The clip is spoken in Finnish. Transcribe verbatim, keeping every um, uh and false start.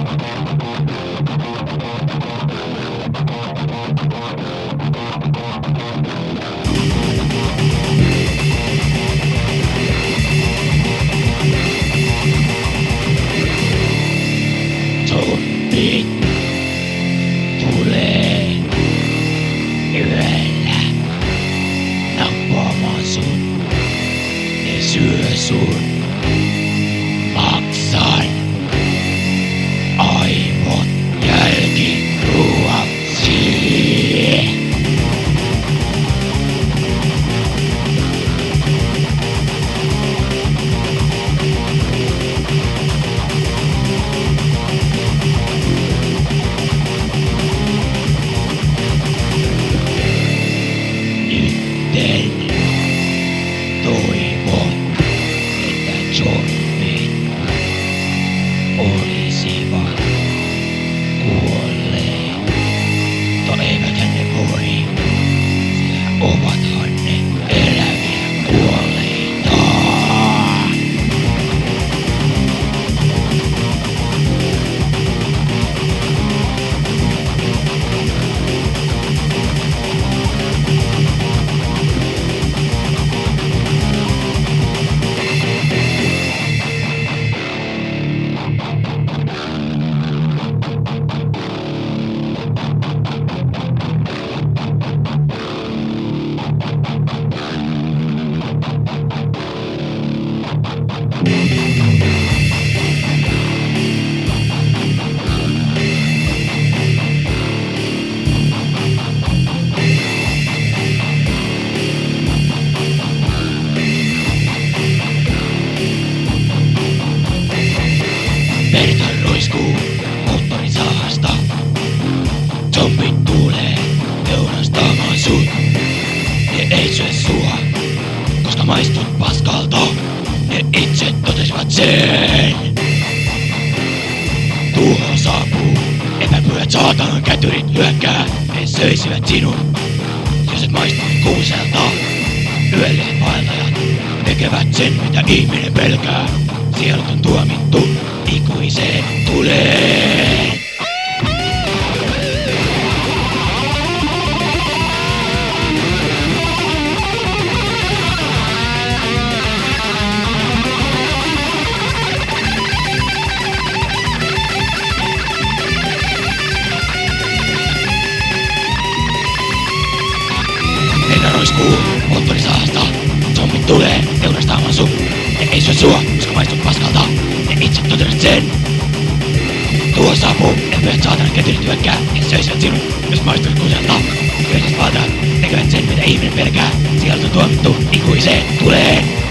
Zombit tulee yöllä tappamaan sun. Ne syö sun. Maksan aivot jälkiruoaksi. Nytten toivon, että zombit olisivat kuolleet, mutta eiväthän ne voi, sillä ovathan ne eläviä kuolleita. Verta roiskuu moottorin saasta. Zombit tulee teurastamaan sut. Ne ei syö sua, koska maistut paskalta. Ne itse totesivat sen. Tuho saapuu. Epäpyhät saatanan kätyrit hyökkää. Ne söisivät sinun, jos et maistuisi kuuselta. Yölliset vaeltajat tekevät sen, mitä ihminen pelkää. Sielut on tuomittu ikuiseen tuleen. Verta roiskuu moottorisaasta. Zombit tulee teurastamaan sun. Ne ei syö sua, koska maistut paskalta. Ne itse totesivat sen. Tuo saapuu, epäpyhät saatanan kätyrit hyökkää. Ne söisivät sinun, jos maistuisi kuuselta. Yölliset vaeltajat tekevät sen, mitä ihminen pelkää. Sieltä on tuomittu ikuiseen tuleen.